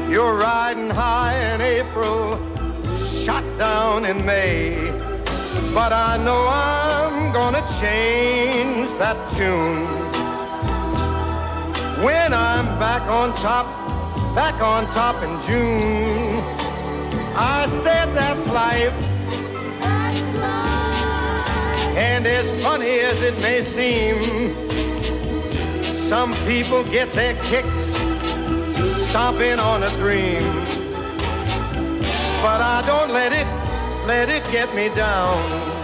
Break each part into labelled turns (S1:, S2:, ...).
S1: You're riding high in April, shot down in May. But I know I'm gonna change that tune when I'm back on top in June. I said that's life. That's life. And as funny as it may seem, some people get their kicks stomping on a dream. But I don't let it get me down.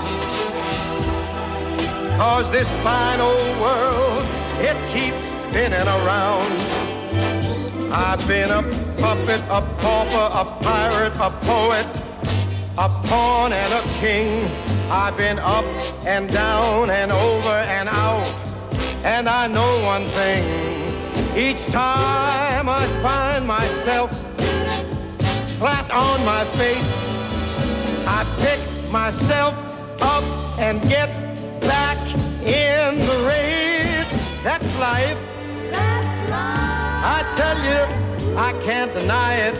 S1: 'Cause this fine old world, it keeps spinning around. I've been a puppet, a pauper, a pirate, a poet, a pawn and a king. I've been up and down and over and out. And I know one thing, each time I find myself flat on my face, I pick myself up and get back in the race. That's life. That's life. I tell you, I can't deny it.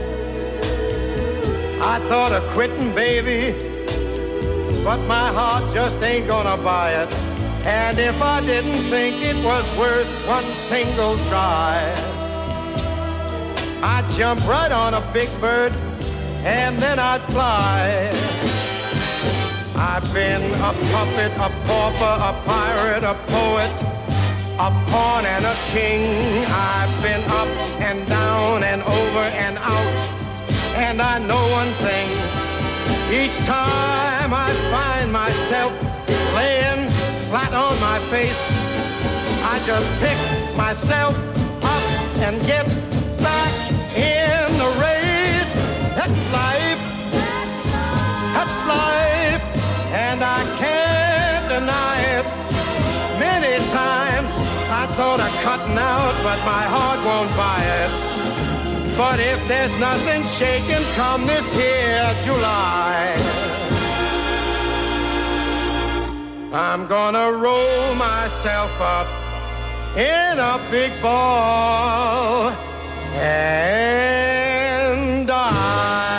S1: I thought of quitting, baby, but my heart just ain't gonna buy it. And if I didn't think it was worth one single try, I'd jump right on a big bird and then I'd fly. I've been a puppet, a pauper, a pirate, a poet, a pawn and a king. I've been up and down and over and out. And I know one thing, each time I find myself laying flat on my face, I just pick myself up and get back in the race. That's life. That's life. And I can't deny it. Many times I thought of cutting out, but my heart won't buy it. But if there's nothing shaking come this here July, I'm gonna roll myself up in a big ball and die.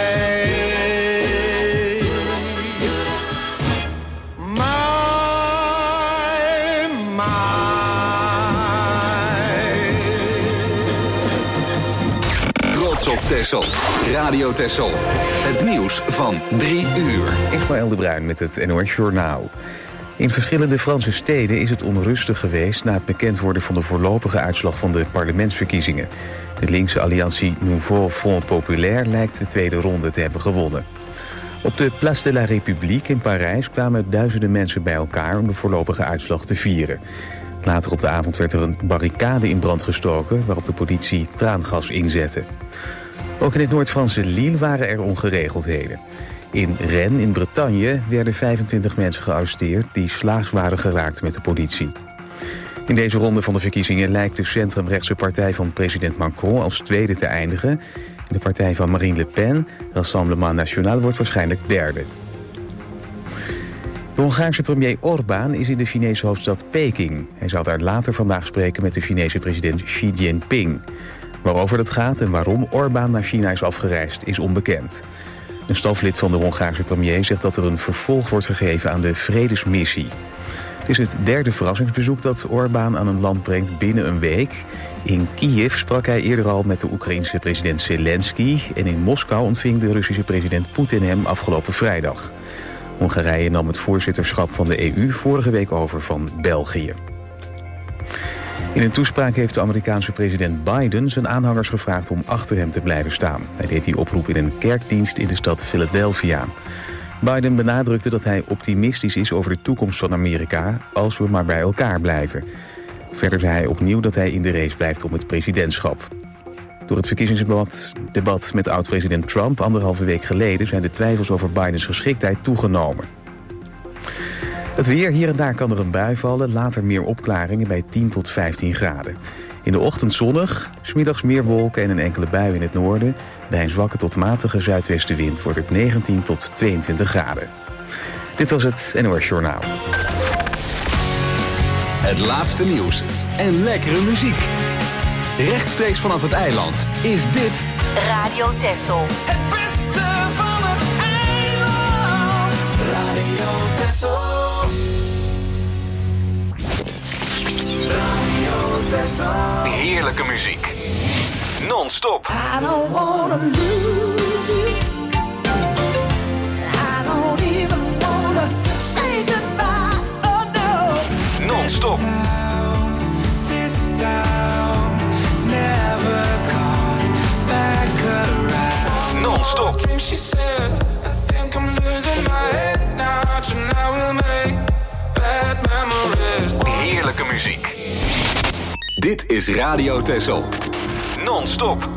S2: Op Texel. Radio Texel. Het nieuws van 3 uur.
S3: Ismaël de Bruin met het NOS Journaal. In verschillende Franse steden is het onrustig geweest na het bekend worden van de voorlopige uitslag van de parlementsverkiezingen. De linkse alliantie Nouveau Front Populaire lijkt de tweede ronde te hebben gewonnen. Op de Place de la République in Parijs kwamen duizenden mensen bij elkaar om de voorlopige uitslag te vieren. Later op de avond werd er een barricade in brand gestoken waarop de politie traangas inzette. Ook in het Noord-Franse Lille waren er ongeregeldheden. In Rennes in Bretagne werden 25 mensen gearresteerd die slaags waren geraakt met de politie. In deze ronde van de verkiezingen lijkt de centrumrechtse partij van president Macron als tweede te eindigen. De partij van Marine Le Pen, Rassemblement National, wordt waarschijnlijk derde. De Hongaarse premier Orbán is in de Chinese hoofdstad Peking. Hij zal daar later vandaag spreken met de Chinese president Xi Jinping. Waarover dat gaat en waarom Orbán naar China is afgereisd is onbekend. Een staflid van de Hongaarse premier zegt dat er een vervolg wordt gegeven aan de vredesmissie. Het is het derde verrassingsbezoek dat Orbán aan een land brengt binnen een week. In Kiev sprak hij eerder al met de Oekraïense president Zelensky en in Moskou ontving de Russische president Poetin hem afgelopen vrijdag. Hongarije nam het voorzitterschap van de EU vorige week over van België. In een toespraak heeft de Amerikaanse president Biden zijn aanhangers gevraagd om achter hem te blijven staan. Hij deed die oproep in een kerkdienst in de stad Philadelphia. Biden benadrukte dat hij optimistisch is over de toekomst van Amerika als we maar bij elkaar blijven. Verder zei hij opnieuw dat hij in de race blijft om het presidentschap. Door het verkiezingsdebat met oud-president Trump 1,5 week geleden zijn de twijfels over Bidens geschiktheid toegenomen. Het weer, hier en daar kan er een bui vallen, later meer opklaringen bij 10 tot 15 graden. In de ochtend zonnig, 's middags meer wolken en een enkele bui in het noorden. Bij een zwakke tot matige zuidwestenwind wordt het 19 tot 22 graden. Dit was het NOS Journaal.
S2: Het laatste nieuws en lekkere muziek. Rechtstreeks vanaf het eiland is dit
S4: Radio Texel.
S5: Het beste van het eiland. Radio Texel. Radio Texel.
S2: heerlijke muziek. Non-stop.
S5: I don't wanna lose you. I don't even wanna say goodbye. Oh no.
S2: Non-stop.
S5: This time, never come back around.
S2: Non-stop.
S5: She said, I think I'm losing my head now. Tonight we'll make bad memories.
S2: Heerlijke muziek. Dit is Radio Texel. Non-stop.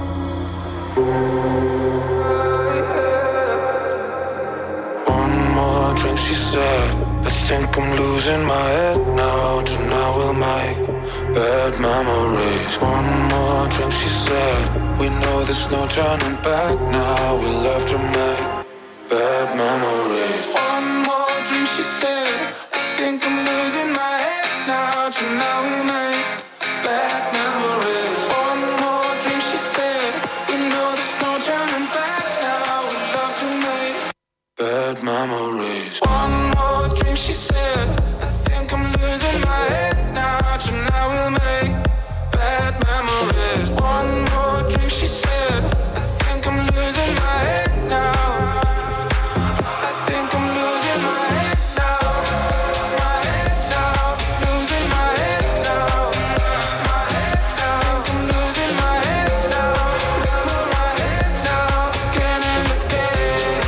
S5: One more drink, she said. I think I'm losing my head now. Tonight we'll make bad memories. One more drink, she said. We know there's no turning back now. We'll have to make bad memories. One more drink, she said. I think I'm losing my head now. Tonight we'll make bad memories. One more drink, she said. We know there's no turning back now. We'll have to make bad memories. One more drink, she said. I think I'm losing my head now. Tonight we'll make bad memories. One more drink, she said. I think I'm losing my head now. I think I'm losing my head now. My head now. Losing my head now. My head now. I think I'm losing my head now. My head now. Again and again.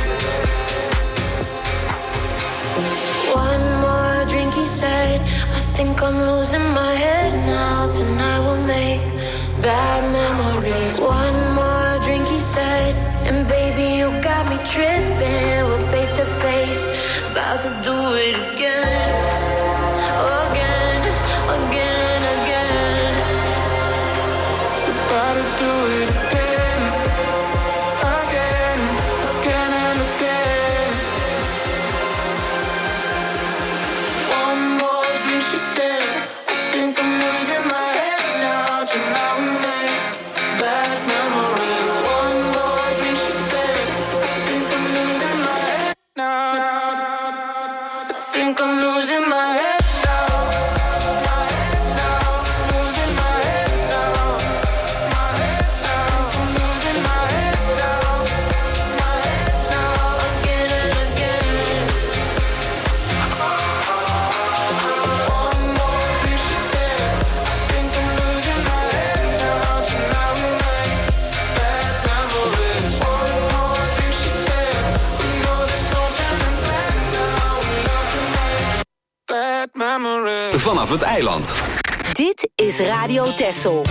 S6: One more drink, he said. I think I'm losing my head now. Tonight we'll make bad memories. One more drink, he said. And baby, you got me tripping. We're face to face, about to do it again. Again, again, again.
S5: We're about to do it again. Again, again and again. One more drink, she said. I think I'm losing my head now. Tonight we make bad memories. One more drink, she said. I think I'm losing my head now. I think I'm losing my head now. My head now. Losing my head now. My head now. I'm losing my head now. My head now.
S6: Again and again.
S5: One more drink, she said. I think I'm losing my head now. Tonight we make bad memories. One more drink, she said. We know there's no turning back now. We love to make bad memories.
S2: Vanaf het eiland.
S4: Dit is Radio Texel.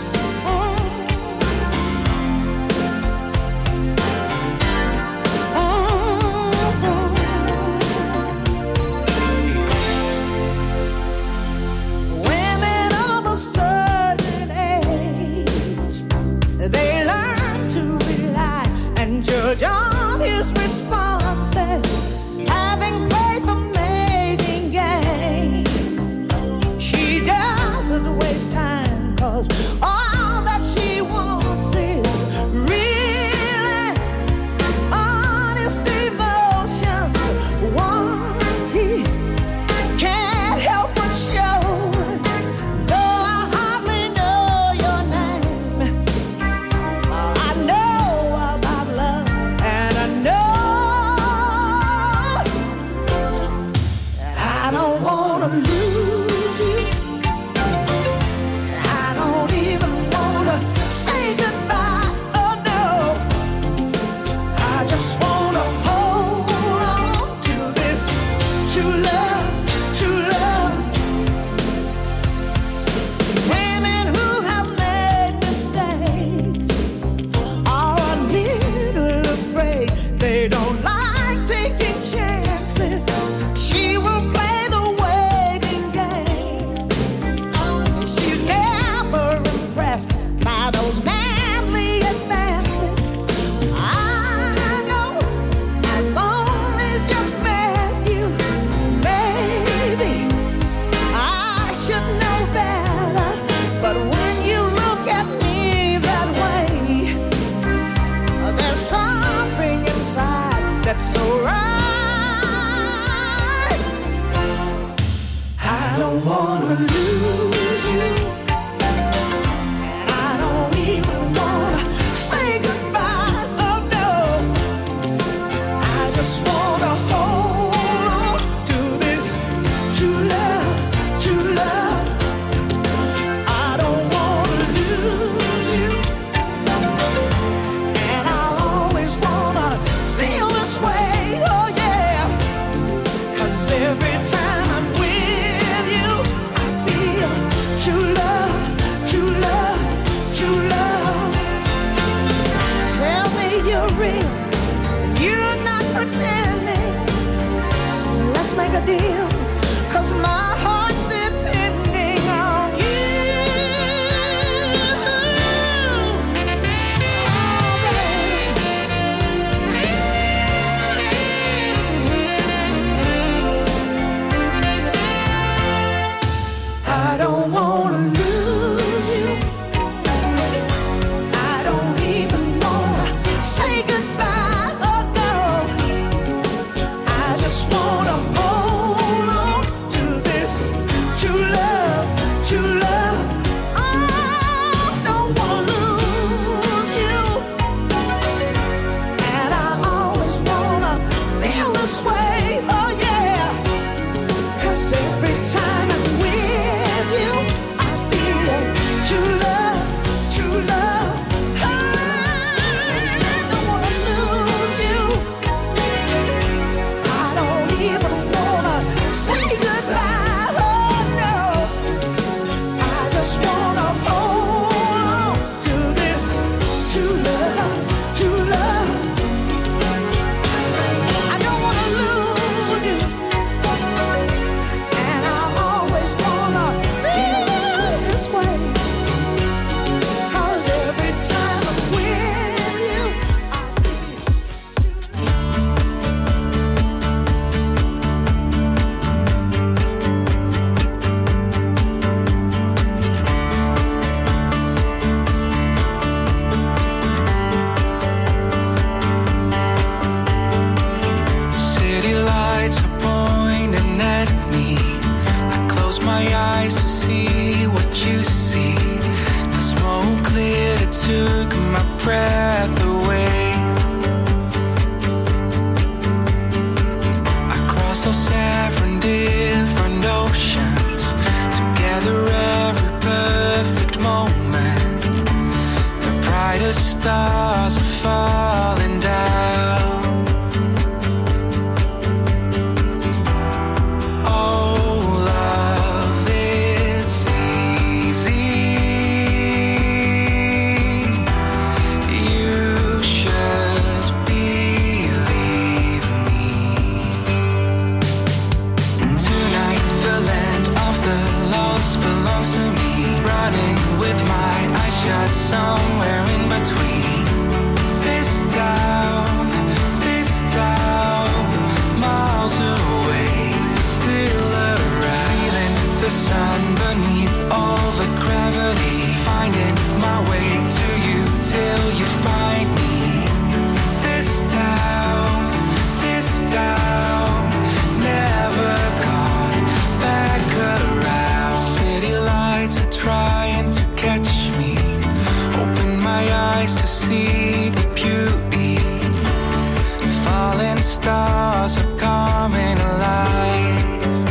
S7: Women of a certain age, they learn to rely and judge on his responses, having played the mating game. She doesn't waste time, 'cause all that she wants is really honest emotion. Once he can't help but show, though I hardly know your name, I know about love, and I don't wanna lose you. I don't even wanna say goodbye. Oh no, I just wanna hold on to this true love, true love. Women who have made mistakes are a little afraid. They don't like taking chances. She will play the waiting game. She's never impressed by those manly advances. I know I've only just met you, baby. I should know better, but when you look that's alright. I don't wanna lose you. I don't even wanna say goodbye. Oh no, I just wanna hold on to this true love, true love. I don't wanna lose you, and I always wanna feel this way. Oh yeah, 'cause every time I'm with you, I feel true love, true love, true love. Tell me you're real, you're not pretending. Let's make a deal, 'cause my heart's depending on you. I don't wanna lose you. I don't even wanna say goodbye. Oh no, I just wanna hold on to this true love, true love. I don't wanna lose you, and I always wanna feel this way. Oh yeah, 'cause every time I'm with you, I feel true love, true love. I don't wanna lose you. I don't even wanna say goodbye. Oh no, I just wanna hold on to this true love, true love. I don't wanna lose you, and I always wanna feel this way. 'Cause every time I'm with you, I
S5: City lights are pointing at me. I close my eyes to see what you see. The smoke cleared, it took my breath away. Across those 7 different oceans, together every perfect moment. The brightest stars are falling down. Oh, love, it's easy. You should believe me. Tonight, the land of the lost belongs to me. Running with my eyes shut, somewhere in between. This town, miles away, still around. Feeling the sun beneath all the gravity. Finding my way to you till you find me. This town, never gone back around. City lights are trying to catch me. Open my eyes to see the beauty. Falling stars are coming alive.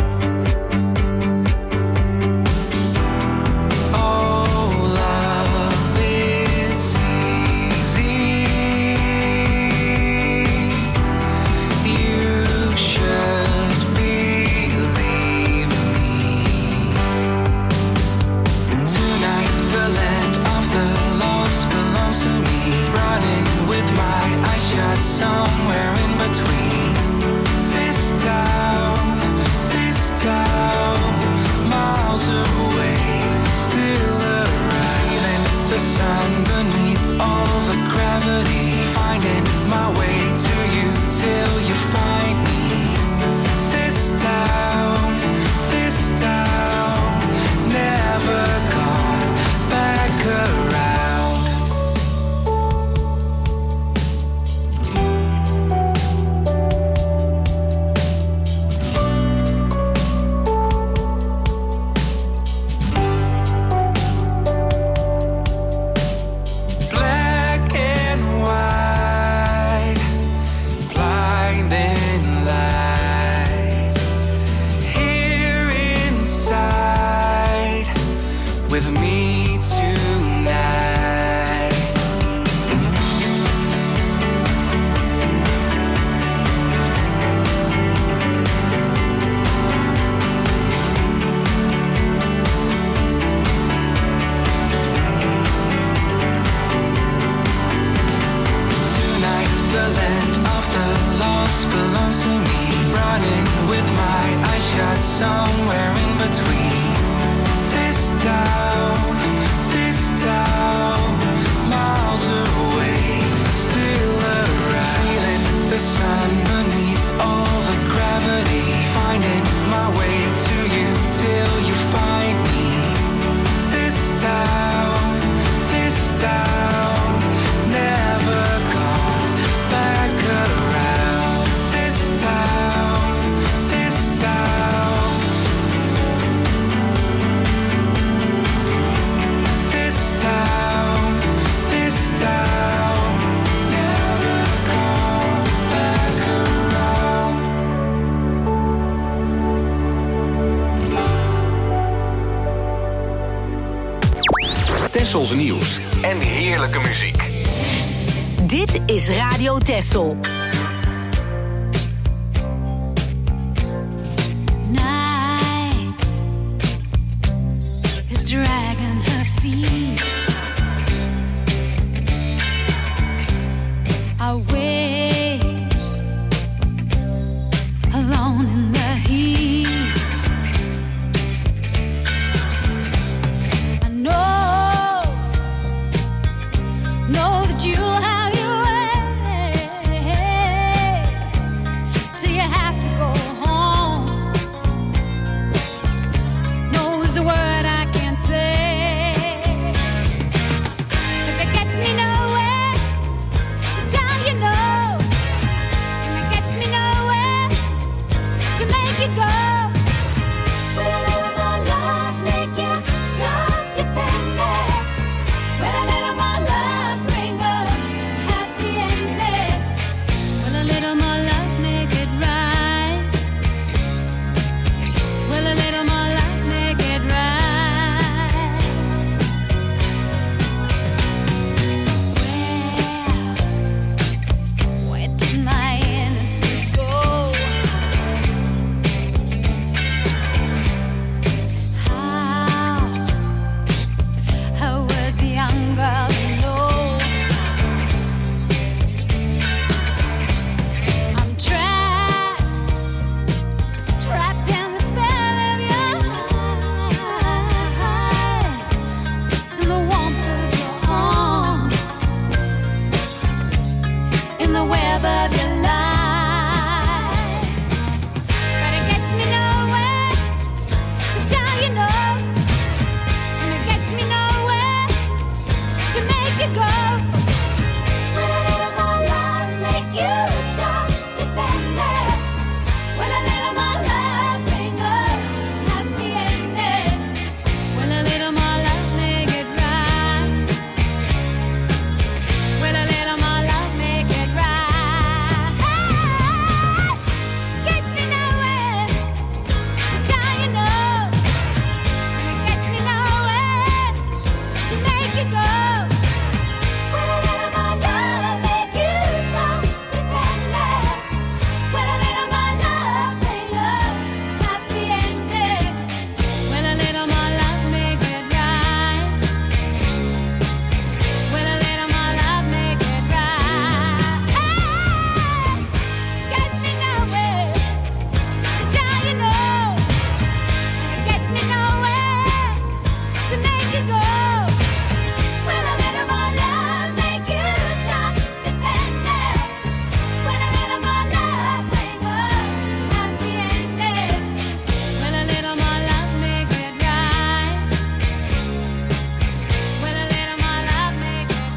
S5: Oh, love, it's easy. You should believe me. Tonight, the land of the lost belongs to me. Running with my eyes shut, somewhere in between. This town, miles away, still around. Feeling the sun beneath all the gravity. Finding my way to you till you find me. This town, never gone back around.
S2: en heerlijke muziek.
S4: Dit is Radio Texel.
S8: Night is dragging her feet. I wait alone in the heat. I know that you have your way till you have to go home. No is the word I can't say, 'cause it gets me nowhere to tell you no, and it gets me nowhere to make you go. Will a little more love make you stop depending? Will a little more love bring a happy ending? Will a little more love make it right? Will a little more love make it right? Where did my innocence go? How was a young girl to know? I'm trapped in the spell of your eyes, in the warmth of your arms, in the web of your lies. But it gets me nowhere to tell you no, and it gets me nowhere to make you go. Will a little more love make you stop depending? Will a little more love bring a happy ending? Will a little more love make it right? Will a little more love make it right? Gets me nowhere to tell you no, and it gets me nowhere to make you go. Will a little more love make you stop depending? Will a little more love bring a happy ending? Will a little more love make it right? Will a little more love make it right? Gets me nowhere to tell you no, and it gets me nowhere to make you go. Will a little more love make you stop depending? Will a little more love bring a happy ending? Will a little more love make it right? Will a little more love make it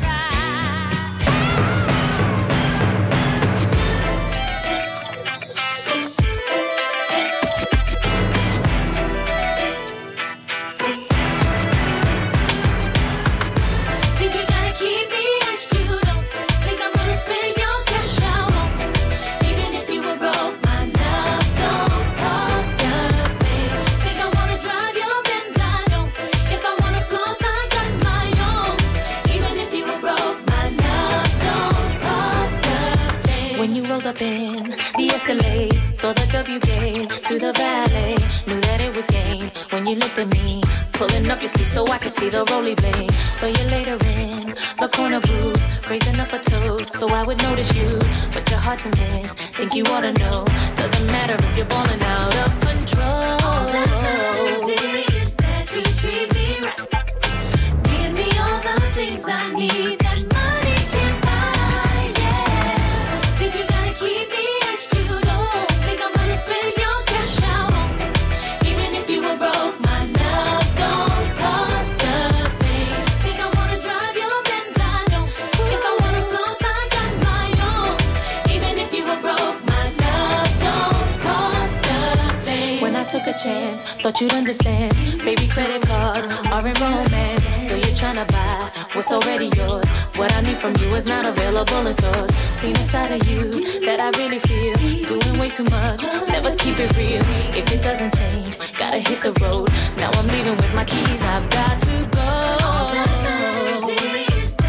S9: Think you gotta keep me as you don't think I'm gonna spend your cash out on me. Even if you were broke, my love don't cost a thing. Think I wanna drive your Benz, I don't. If I wanna floss, I got my own. Even if you were broke, my love don't cost a thing. When you rolled up in the Escalade, saw the W gate to the valet, knew that it was game. When you looked at me, pulling up your sleeve so I could see the roly blade. So you later in the corner booth, raising up a toast so I would notice you, but you're hard to miss. Think you ought to know, doesn't matter if you're balling out of control. All that matters is that you treat me right. Give me all the things I need that money can't buy. Yeah, think you gotta keep me as you don't think I'm gonna spend your cash out on me. Even if you were broke, my love don't cost a thing. Think I wanna drive your Benz, I don't. If I wanna floss, I got my own. Even if you were broke, my love don't cost a thing. When I took a chance, thought you'd understand. Baby, credit cards are in romance. So you're trying to buy what's already yours. What I need from you is not available in stores. Seen a side of you that I really feel. Doing way too much, never keep it real. If it doesn't change, gotta hit the road. Now I'm leaving with my keys, I've got to go. All that matters is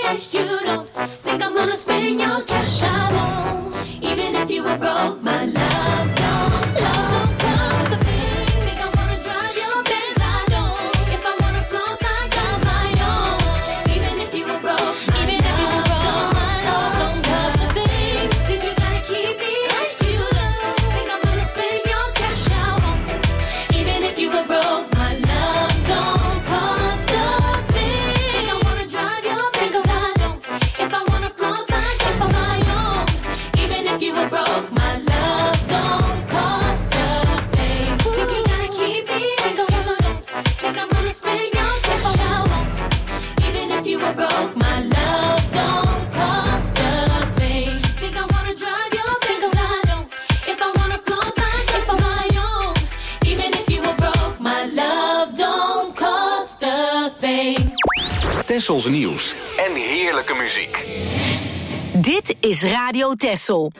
S9: asked, you don't think I'm gonna spend your cash. I won't, even if you were broke. My love don't cost a thing. Think I wanna drive your Benz? I don't. If I wanna floss, I got my own. Even if you were broke, my love don't cost a thing. Think you gotta keep me a student? Think I'm gonna spend your cash? I won't, even if you were broke. My love don't cost a thing. Think I wanna drive your Benz? I don't. If I wanna floss, I got my own. Even if you were broke, my love don't cost a thing. Think you gotta keep me a student? Think I'm gonna spend your cash? I won't, even if you were broke. My love don't cost a thing. Think I wanna drive your Benz? I don't. If I wanna floss, I got my own. Even if you were broke, my love don't cost a thing.
S2: Tessels nieuws en heerlijke muziek.
S4: Dit is Radio Tessel.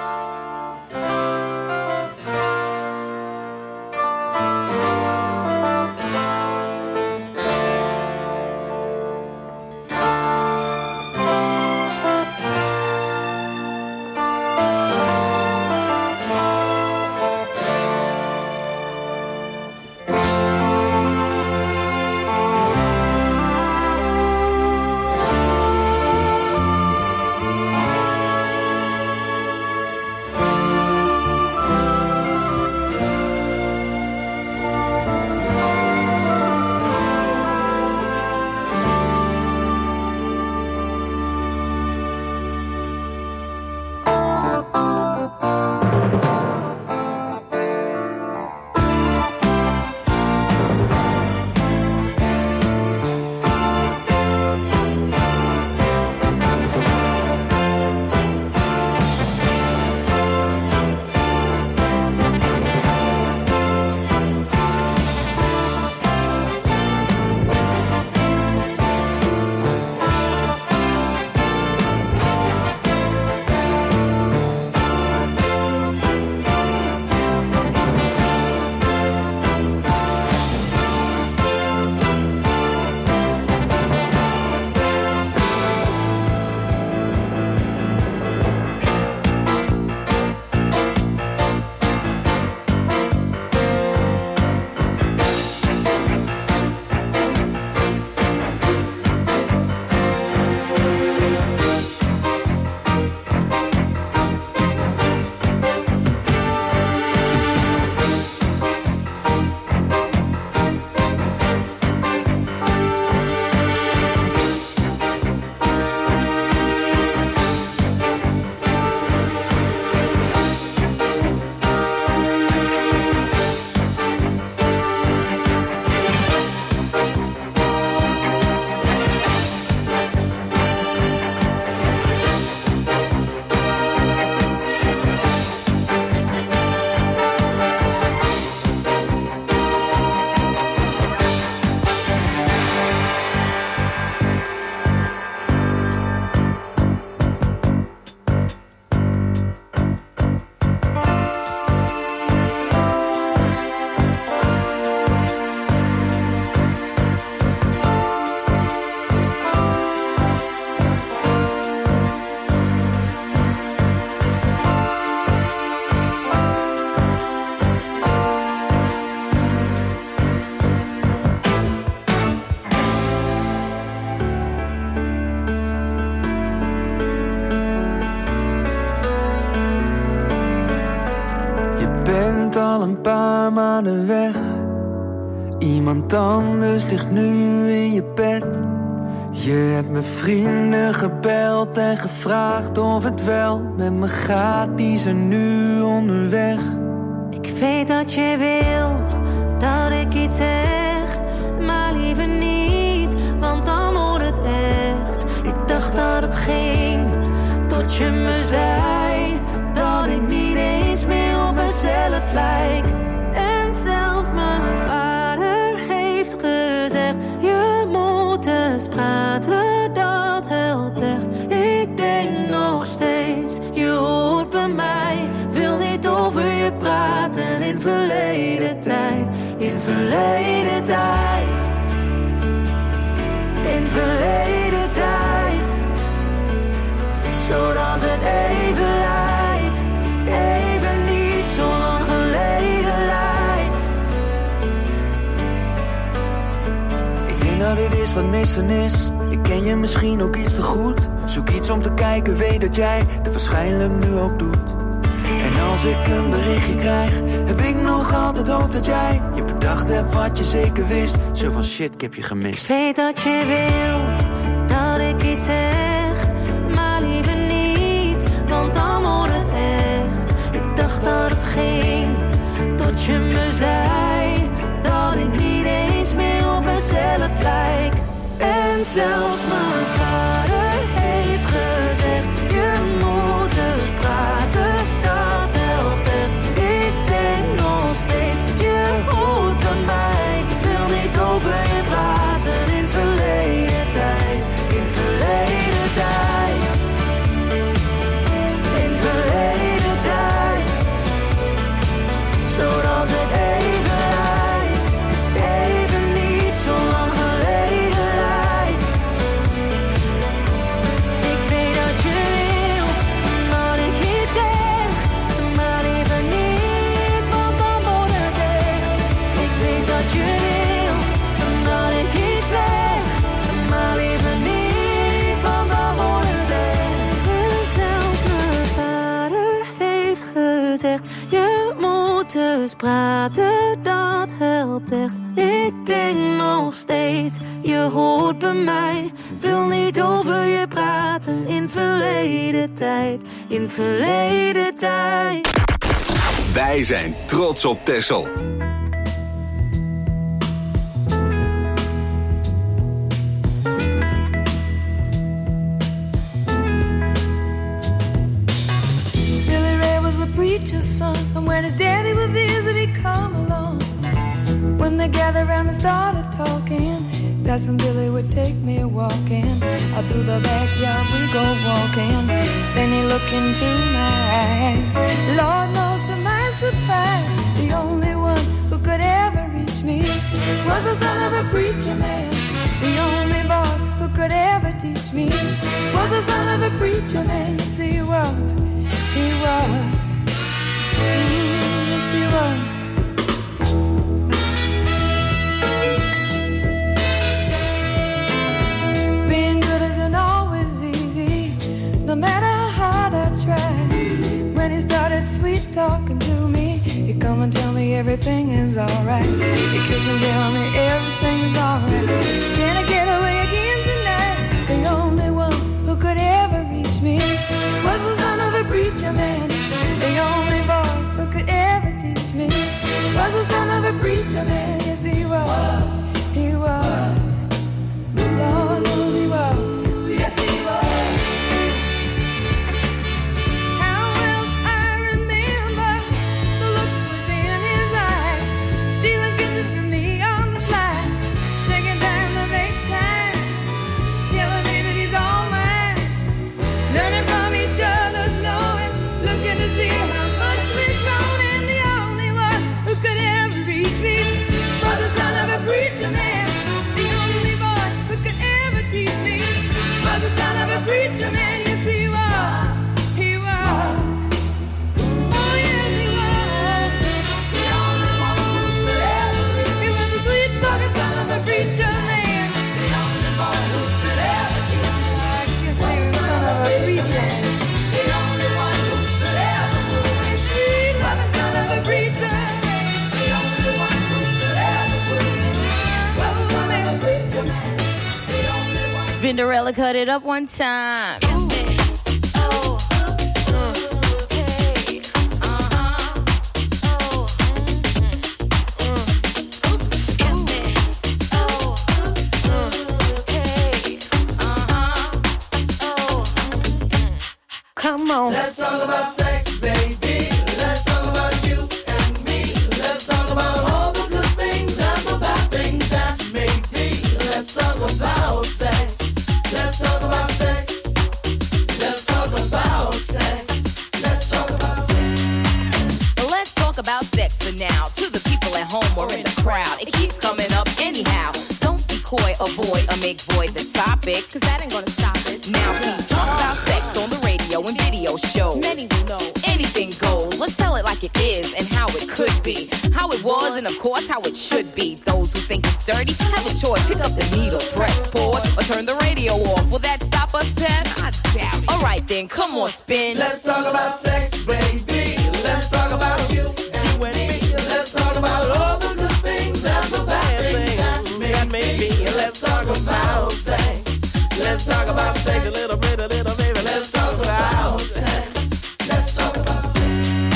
S10: bent al een paar maanden weg. Iemand anders ligt nu in je bed. Je hebt mijn vrienden gebeld en gevraagd of het wel met me gaat. Die zijn nu onderweg.
S11: Ik weet dat je wil dat ik iets zeg, maar liever niet, want dan wordt het echt. Ik dacht dat het ging, tot je me zei dat ik niet eens meer op mezelf lijk. En zelfs mijn vader heeft gezegd, je moet eens praten, dat helpt echt. Ik denk nog steeds, je hoort bij mij, wil niet over je praten in verleden tijd. In verleden tijd. In verleden tijd.
S10: zodat het even lijkt. Even niet zo lang geleden lijkt. Ik denk dat dit is wat missen is. Ik ken je misschien ook iets te goed. Zoek iets om te kijken, weet dat jij het waarschijnlijk nu ook doet. En als ik een berichtje krijg, heb ik nog altijd hoop dat jij je bedacht hebt wat je zeker wist. Zo van shit, ik heb je gemist.
S11: Ik weet dat je wil dat ik iets zeg, maar liever niet, want dan wordt het echt. Ik dacht dat het ging, tot je me zei dat ik niet eens meer op mezelf lijk. En zelfs mijn vader heeft gezegd, je moet dus praten, dat helpt echt. Ik denk nog steeds, je hoort bij mij. Ik wil niet over je praten, in verleden tijd, in verleden tijd. In verleden tijd, zodat het even lijkt, even niet zo lang geleden lijkt. Ik weet dat je wil, dat ik iets zeg, maar liever niet, want dan wordt het echt. Ik weet dat je wil, dat ik iets zeg, maar liever niet, want dan wordt het echt. En zelfs mijn vader heeft gezegd, je moet dus praten, dat helpt echt. Ik denk nog steeds, je hoort bij mij. Wil niet over je praten, in verleden tijd, in verleden tijd.
S2: Wij zijn trots op Texel.
S12: Billy Ray was a preacher's son, and when his daddy would visit, he'd come along. When they gathered around and started talking, that's when Billy would take me walking. Out through the backyard we go walking. Then he looked into my eyes. Lord knows to my surprise, the only one who could ever reach me was the son of a preacher man. The only boy who could ever teach me was the son of a preacher man. Yes, he was. He was. Yes, he was. Being good isn't always easy, no matter how hard I try. When he started sweet talking to me, he'd come and tell me everything is alright. He'd kiss and tell me everything is alright. Can I get away again tonight? The only one who could ever reach me was the son of a preacher man. The only boy who could ever teach me was the son of a preacher man. Yes, he was. He was. Lord knows he was. Yes, he was. How well I remember the look was in his eyes, stealing kisses from me on the slide, taking time to make time, telling me that he's all mine, learning from each other's knowing, looking to see how much we've grown, and the only one who could ever reach me was the son of a preacher man. The only boy who could ever teach me was the son of a preacher man. Yes, he was. He was. Oh, yes, he was. The only one who could ever reach me. He was the sweet talking son of a preacher man. The only boy who could ever teach me. I guess he was the son of a preacher. The only one who could ever move me. Sweet loving son of a preacher man. The only one who could ever move me. Was the son of a preacher man. The only one.
S13: Spinderella cut it up one time. Come on.
S7: Let's talk about sex, baby. Let's talk about you and me. Let's talk about all the good things and the bad things that may be. Let's talk about sex. Let's talk about sex. Let's talk about sex. Let's talk about sex.
S13: Well, let's talk about sex for now. To the people at home or in the crowd, it keeps coming up anyhow. Don't be coy, avoid, or make void the topic, cause that ain't gonna stop it. Now please talk about sex on the radio. radio show. Many will know anything goes. Let's tell it like it is and how it could be. How it was and of course how it should be. Those who think it's dirty have a choice. Pick up the needle, press pause, or turn the radio off. Will that stop us, Pep? I doubt it. Alright then, come on, spin.
S7: Let's talk about sex, baby. Let's talk about you and me. Let's talk about all the good things and the bad things that may be. Let's talk about sex. Let's talk about sex. A little baby. Let's talk about sex. Let's talk about sex.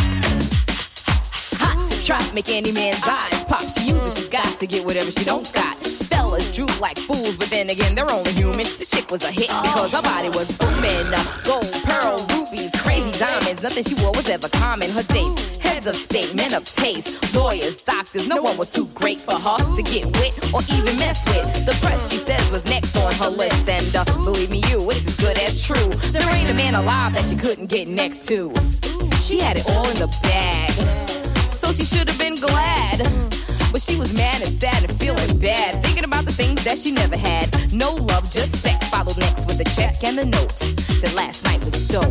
S13: Hot to trap, make any man's eyes pop. She uses, she got to get whatever she don't got. Fellas droop like fools, but then again, they're only human. The chick was a hit because her body was booming. Gold, pearl, rubies, crazy diamonds. Nothing she wore was ever common. Her dates, heads of state, men of taste, lawyers, doctors. No one was too great for her to get with or even mess with. The press, she says, was next on her list. And believe me, it's as good as true. There ain't a man alive that she couldn't get next to. She had it all in the bag, so she should have been glad. But she was mad and sad and feeling bad, thinking about the things that she never had. No love, just sex. Followed next with a check and a note that last night was dope.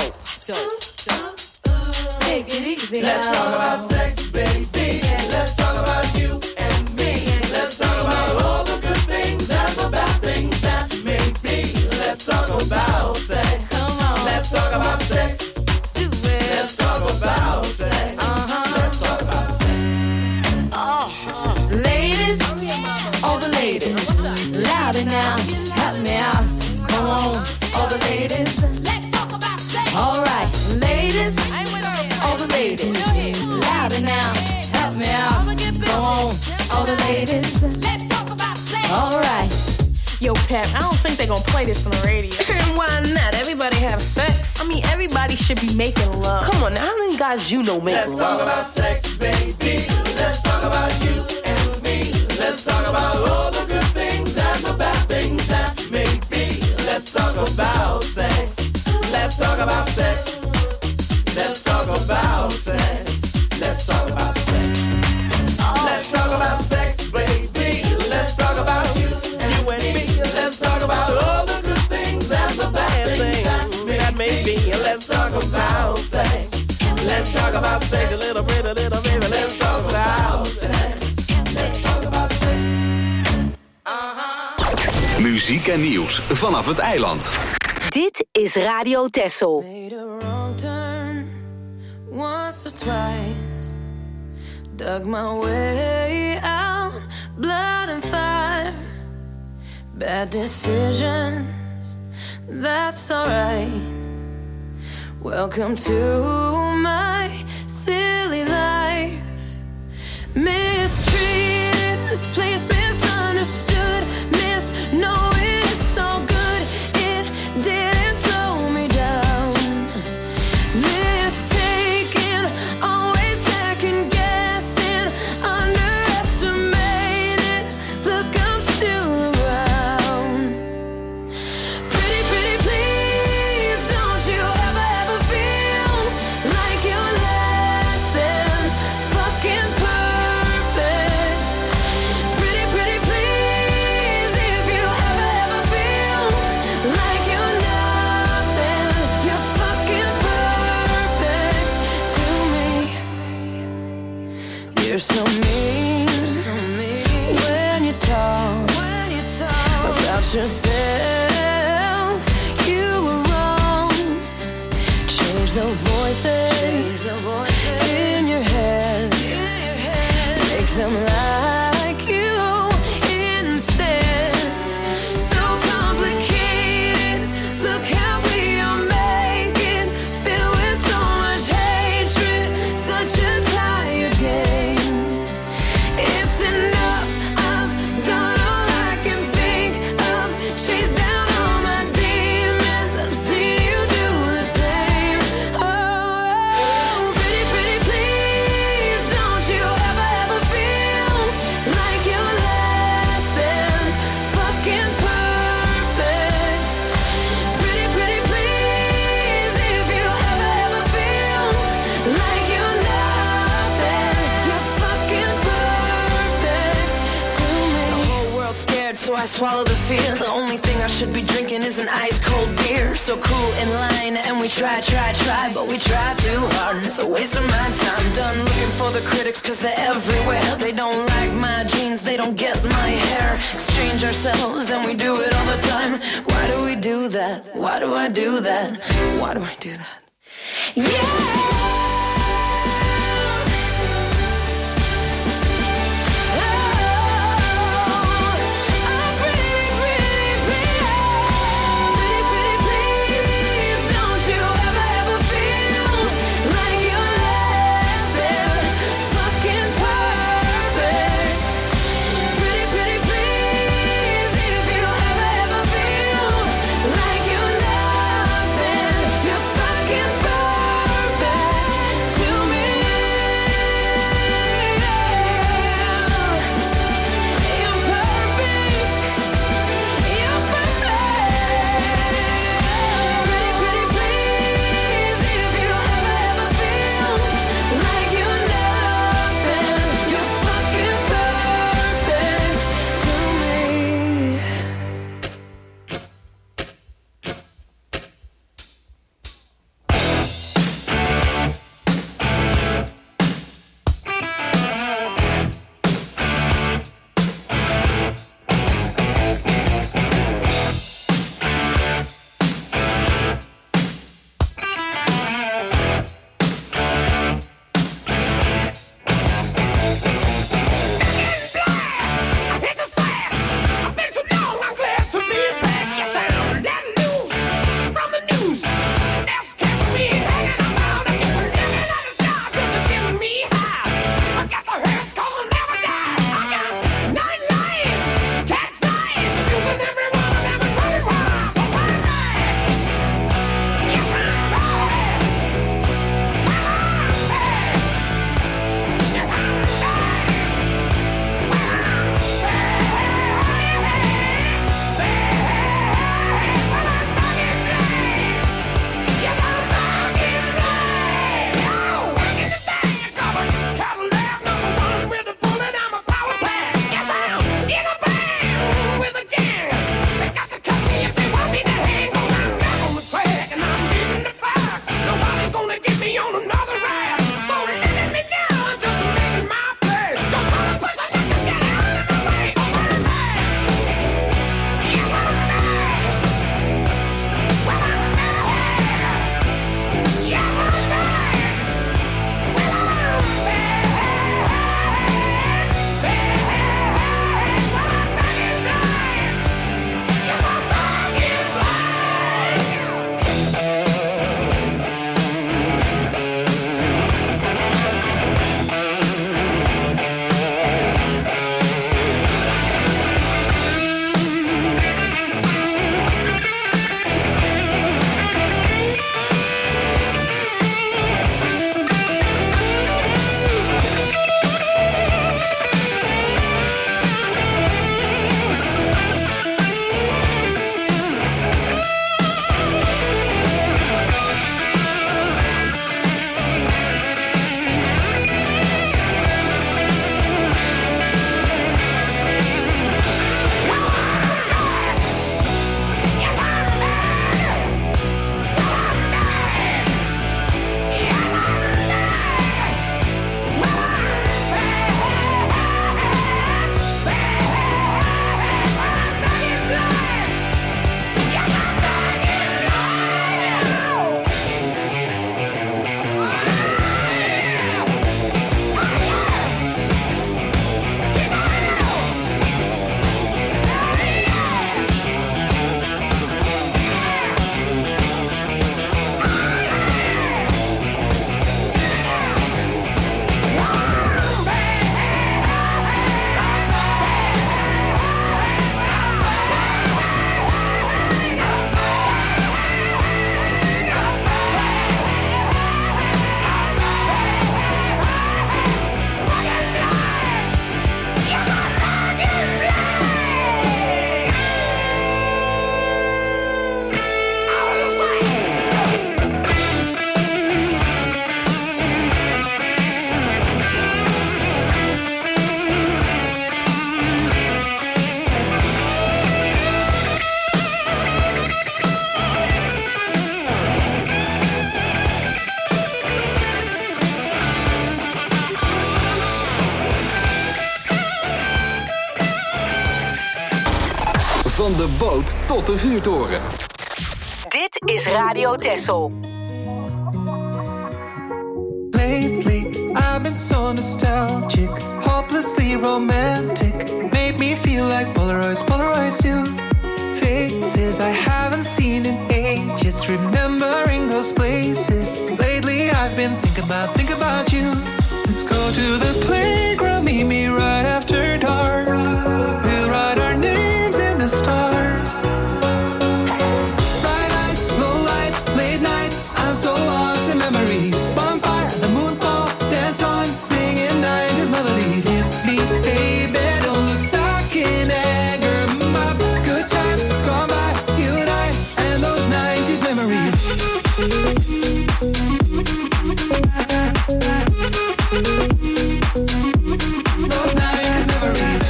S7: Take it easy. Let's talk about sex, baby. Let's talk about you and me. Let's talk about all the good things and the bad things that may be. Let's talk about sex. Come on. Let's talk about sex. Do it. Let's talk about sex. Let's talk about sex.
S11: Ladies, all the ladies, louder now, help me out. Come on, all the ladies, let's talk about sex. All right, ladies, all the ladies, louder now, help me out. Come on, all the ladies, let's talk about sex. All right.
S14: Yo, Pep, I don't think they're gonna play this on the radio.
S15: And why not? Everybody have sex.
S14: I mean, everybody should be making love.
S15: Come on, now, how many guys you know make love?
S7: Let's talk about sex, baby. Let's talk about you and me. Let's talk about all the good things and the bad things that may be. Let's talk about sex. Let's talk about sex. Let's talk about sex. Let's talk about sex. Let's talk about sex, baby. Let's talk about you and me. Let's talk about all the good things and the bad things that may be. Let's talk about sex. Let's talk about sex. A little baby. Let's talk about sex. Let's talk about sex.
S2: Muziek en nieuws vanaf het eiland.
S4: Dit is Radio Texel.
S11: Made a wrong turn once or twice. Dug my way out, blood and fire. Bad decisions, that's alright. Welcome to my silly life. Mistreated, this place misunderstood. Knowing it's all good, it didn't slow me down. Mistaken, always second guessing, underestimated. Look, I'm still around. Pretty please, don't you ever feel like you're less than fucking perfect. Pretty please, if you ever feel like you're nothing, you're fucking perfect to me. You're so mean when you talk about yourself. You were wrong. Change the voices in your head. Make them like you instead. So complicated. Look how we are making. Filled with so much hatred. Such a tired game. It's enough. I've done all I can think of. Chase down all my demons. I've seen you do the same. Oh, pretty please, don't you ever feel like you're less than fucking perfect. Pretty please, if you ever feel like you're nothing, you're fucking perfect to me. The whole world's scared, so I swallow the fear. The only thing I
S16: should be drinking is an ice cold beer. So cool in line and we try, but we try too hard and it's a waste of my time. Done looking for the critics cause they're everywhere. They don't like my jeans, they don't get my hair. Exchange ourselves and we do it all the time. Why do we do that? Why do I do that? Why do I do that? Yeah!
S2: Van de boot tot de vuurtoren.
S4: Dit is Radio Texel.
S10: Lately, I've been so nostalgic, hopelessly romantic. Made me feel like Polaroids do. Faces I haven't seen in ages, remembering those places. Lately, I've been thinking about you. Let's go to the playground, meet me right after dark. We'll write our names in the stars. Bright eyes, low lights, late nights, I'm so lost in memories. Bonfire, the moon fall, dance on, singing 90s melodies. Hit me, baby, don't look back in anger. My good times gone by, you and I, and those 90s memories. Those 90s memories.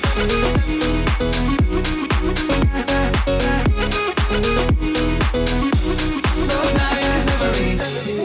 S10: Those 90s memories.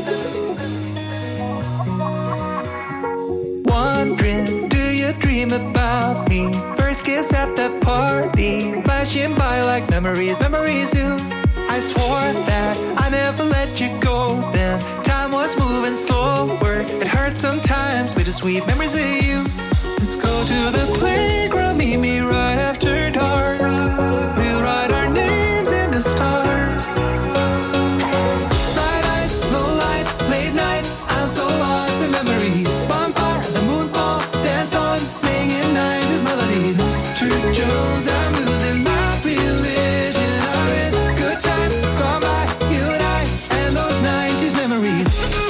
S10: Wondering, do you dream about me? First kiss at the party, flashing by like memories do. I swore that I never let you go then. Time was moving slower, it hurts sometimes, with the sweet memories of you. Let's go to the playground, meet me right after dark. We'll write our names in the stars. Bright eyes, low lights, late nights, I'm so lost in memories. Bonfire, the moon fall, dance on, singing 90s melodies. Mr. Jones, I'm losing my religion. I risk good times gone by, you and I, and those 90s memories.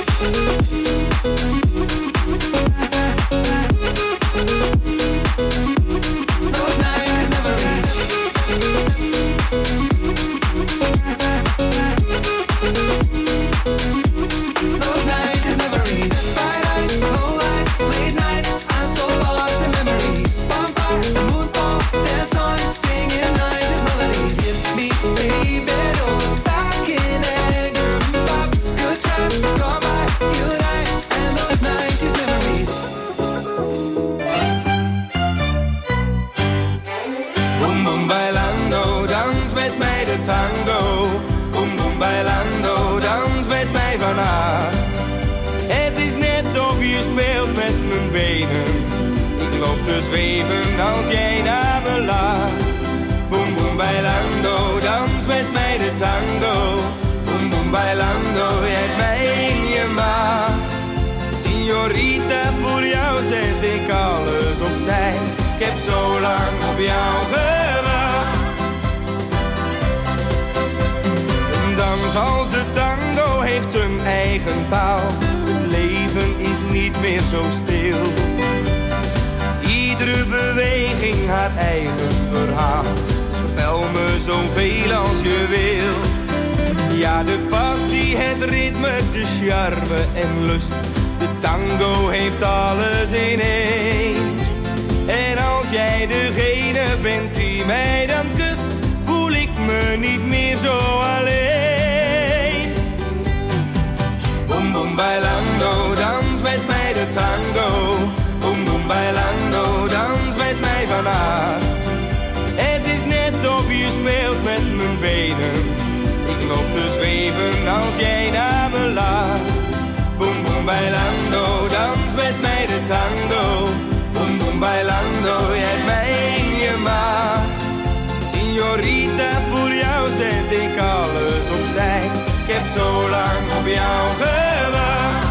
S10: Those 90s memories. Those 90s memories. Bright eyes, low lights, late nights, I'm so lost in memories. Bonfire, the moon fall, dance on, singing 90s melodies. Hit me, baby, don't look back in anger. Pop, good times gone by, you and I, and those 90s memories. Boom boom bailando, dans met mij de tango. Boom boom bailando, dans met mij vannacht. Het is net of je speelt met mijn benen. Ik loop te zweven als jij naar me lacht. Boom boom bailando, dans met mij de tango. Boom boom bailando, jij hebt mij in je macht. Signorita, voor jou zet ik alles opzij. Ik heb zo lang op jou gewacht. Een dans als de tango heeft zijn eigen taal. Het leven is niet meer zo stil. Iedere beweging haar eigen verhaal. Dus vertel me zoveel als je wil. Ja, de passie, het ritme, de charme en lust. De tango heeft alles in één. En als jij degene bent die mij dan kust, voel ik me niet meer zo alleen. Boom boom bailando, dans met mij de tango. Boom boom bailando, dans met mij vannacht. Het is net of je speelt met mijn benen. Ik loop te zweven als jij naar me lacht. Boom boom bailando, dans met mij de tango. Boom boom bailando, jij hebt mij in je macht. Signorita, voor jou zet ik alles opzij. Ik heb zo lang op jou gewacht.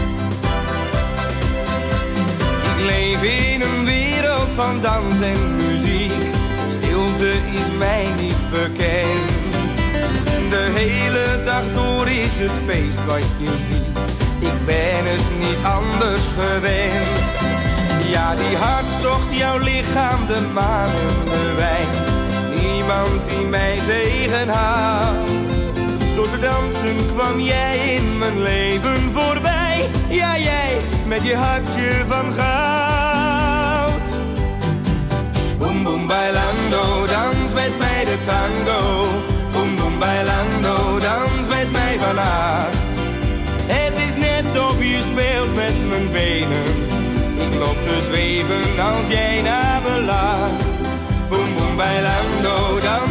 S10: Ik leef in een wereld van dans en muziek. Stilte is mij niet bekend. De hele dag door is het feest wat je ziet. Ik ben het niet anders gewend. Ja, die hartstocht, jouw lichaam, de maan en de wijn. Niemand die mij tegenhoudt. Door te dansen kwam jij in mijn leven voorbij. Ja, jij met je hartje van goud. Boom boom bailando, dans met mij de tango. Boom boom bailando, dans met mij vannacht. Het is net of je speelt met mijn benen. Ik loop te zweven als jij naar me lacht. Boom boom bailando, dans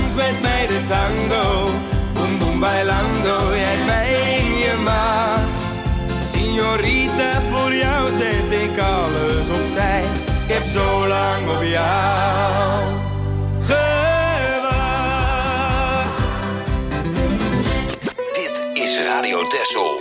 S10: bailando, jij bent je macht. Signorita, voor jou zet ik alles opzij. Ik heb zo lang op jou gewacht.
S2: Dit is Radio Texel.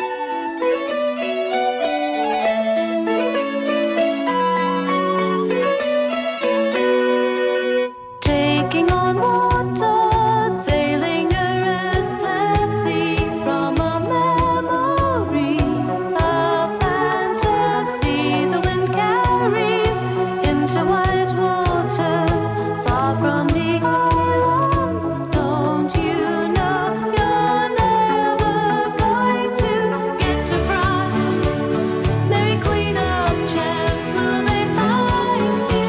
S11: Taking on water, sailing a restless sea from a memory, a fantasy the wind carries into white water, far from the islands. Don't you know you're never going to get to France? Mary Queen of Chance, will they find you?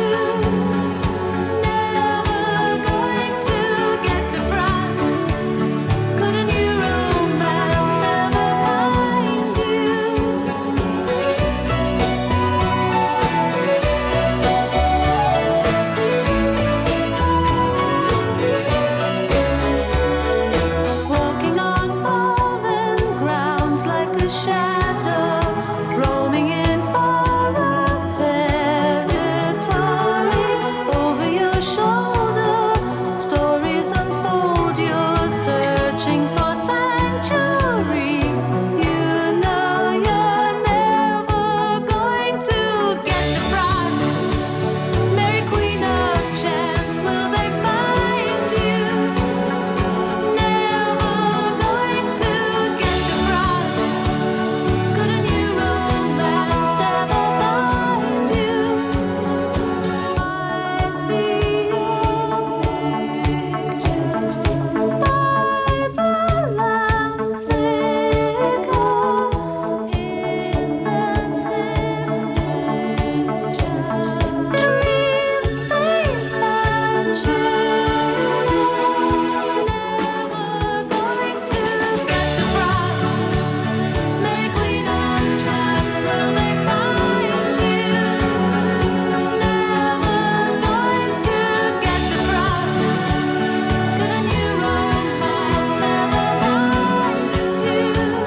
S11: Walking on fallen grounds like a shadow, roaming in foreign territory. Over your shoulder, stories unfold. You're searching for sanctuary. You know you're never going to get to France. Mary Queen of Chance, will they find you? Never going to get to France. Could a new romance ever bind you? I see your picture by the lamp's flicker. Isn't it strange? Dreams faint and chill. Never going to get to France. Mary Queen of Chance, will they find you? Never going to get to France. Could a new romance ever bind you?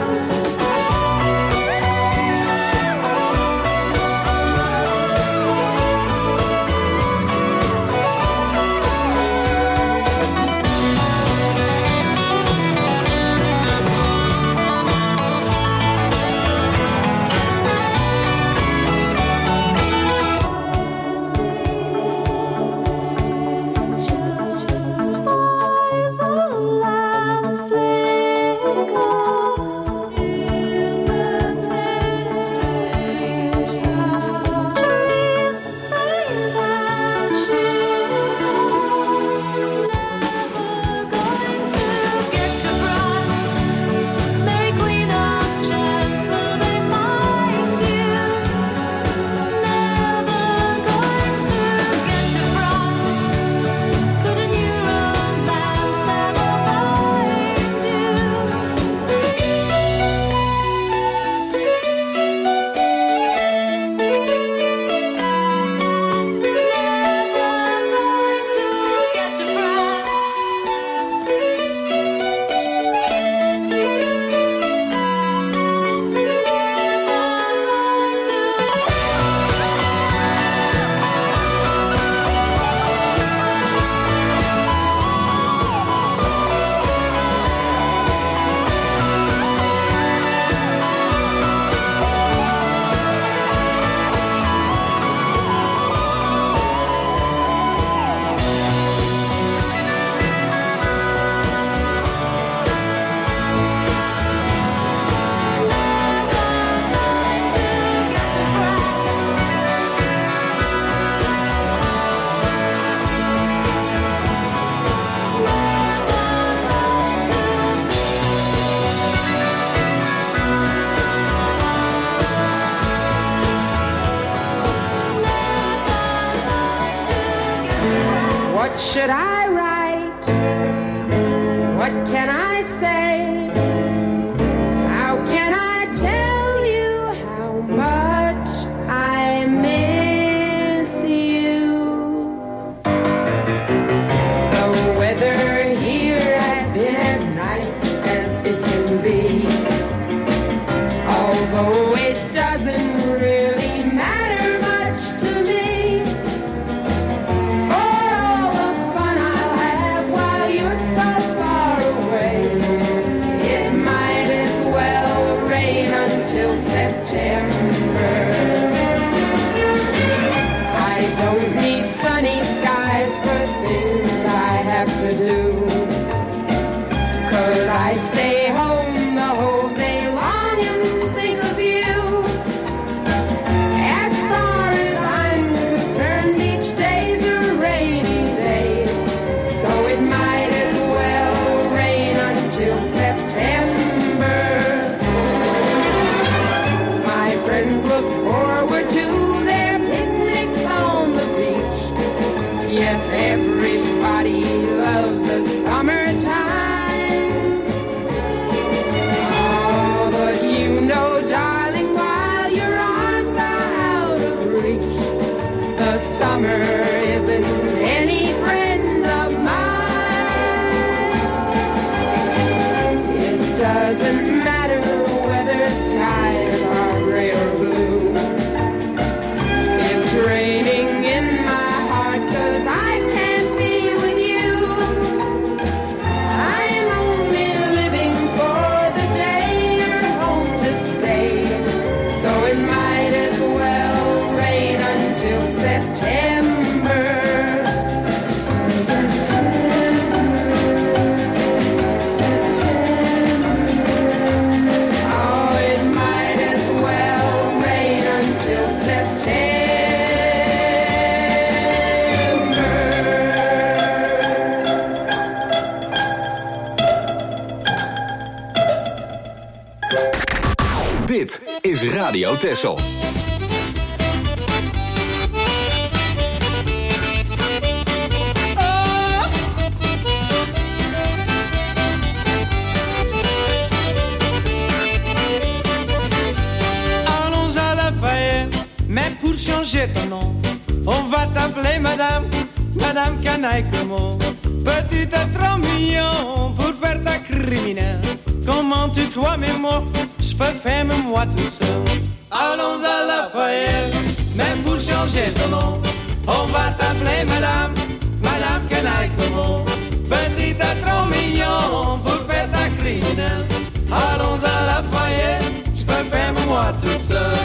S17: What should I write? What can I say? How can I tell you how much I miss you? The weather here has been as nice as although it doesn't really matter much to me. For all the fun I'll have while you're so far away, it might as well rain until September. I don't need sunny skies for things I have to do, 'cause I stay home the whole day long and think of you. As far as I'm concerned, each day's a rainy day, so it might as well rain until September. My friends look forward to their picnics on the beach. Yes, everybody loves the summertime. Oh, but you know, darling, while your arms are out of reach, the summer isn't any friend of mine. It doesn't matter whether skies are gray or blue. It's raining in my heart 'cause I can't be with you. I'm only living for the day you're home to stay, so it might as well rain until September. September, September. Oh, it might as well rain until September.
S2: Dit is Radio Texel.
S10: Allons à Lafayette, mais pour changer ton nom, on va t'appeler Madame, Madame Canaille Como. Petite et trop mignon pour faire ta criminelle. Comment tu crois mes mots, je peux faire même moi tout seul. Allons à Lafayette, mais pour changer ton nom, on va t'appeler Madame, Madame Canaille Como. Petite et trop mignon pour faire ta criminelle. Allons à Lafayette, je peux faire même moi tout seul.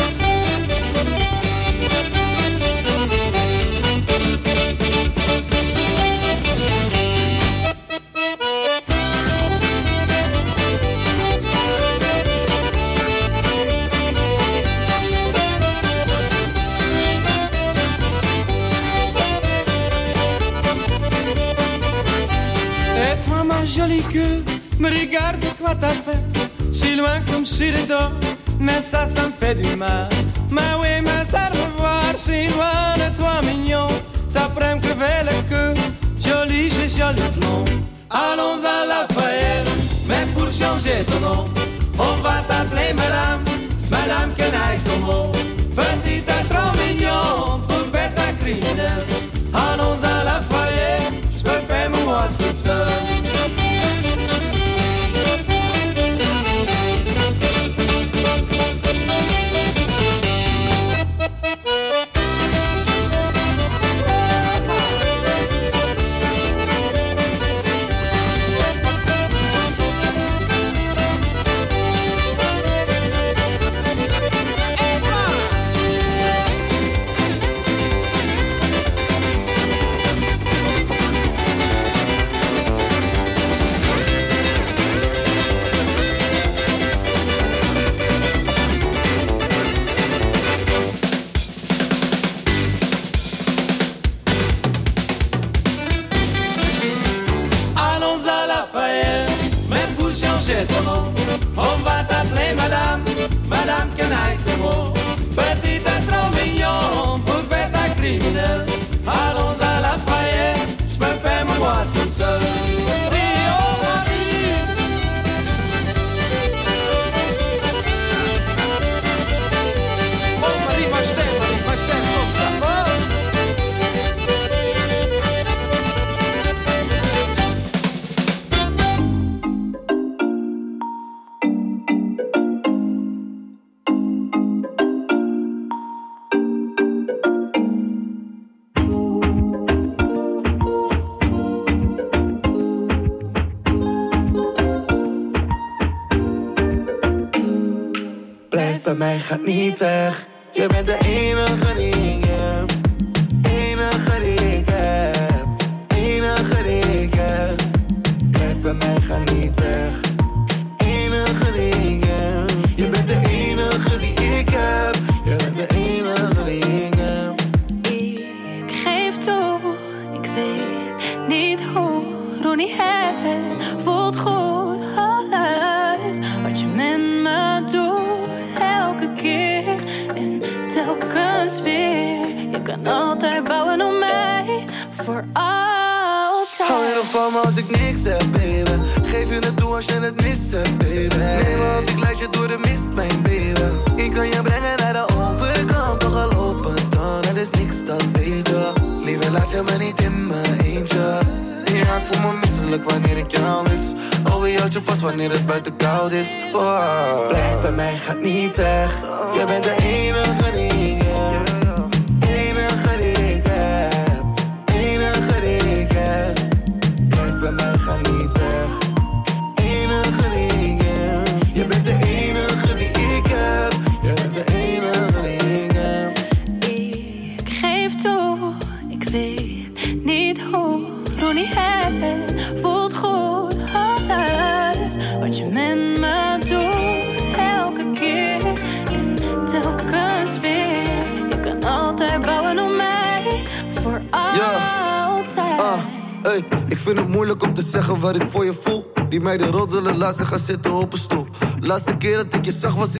S10: Jolie queue, me regarde quoi t'as fait. Si loin comme sur les dos, mais ça me fait du mal. Mais oui, mais ça me voir si loin de toi mignon. T'apprends que crever le queue, joli, j'ai joli blond. Allons à Lafayette, mais pour changer ton nom, on va t'appeler Madame, Madame Canaille Como. Petite et trop mignon pour faire ta criminelle. Allons à Lafayette, je peux faire moi toute seule. Blijf bij mij, ga niet weg. Je bent de enige die ik heb. Enige die ik heb. Enige die ik heb. Blijf bij mij, ga niet weg. Enige die ik heb. Je bent de enige die ik heb. Je bent de enige die ik heb.
S11: Ik geef toe, ik weet niet hoe. Doe niet het, voelt goed. Alles wat je met me doet, elke keer en telkens weer. Je kan altijd bouwen op mij, voor altijd.
S10: Hou je nog van me als ik niks heb, baby? Geef je het toe als je het mis hebt, baby. Neem me op, ik leid je door de mist, mijn baby. Ik kan je brengen naar de overkant, toch geloof me dan. Het is niks, dat weet je. Liever laat je me niet in mijn eentje. Ja, ik voel me misselijk wanneer ik jou mis. Oh, je houdt je vast wanneer het buiten koud is. Oh. Blijf bij mij, ga niet weg. Je bent de enige die ik heb. Enige die ik heb. Enige die ik heb. Blijf bij mij, ga niet weg. Enige die ik heb. Je bent de enige die ik heb. Je bent de enige die ik heb.
S11: Ik geef toe, ik weet niet hoe. Doe niet het, voelt goed. Alles wat je met me doet, elke keer en telkens weer. Je kan altijd bouwen op mij, voor altijd.
S10: Hey, ik vind het moeilijk om te zeggen wat ik voor je voel. Die meiden roddelen, laat ze gaan zitten op een stoel. Laatste keer dat ik je zag was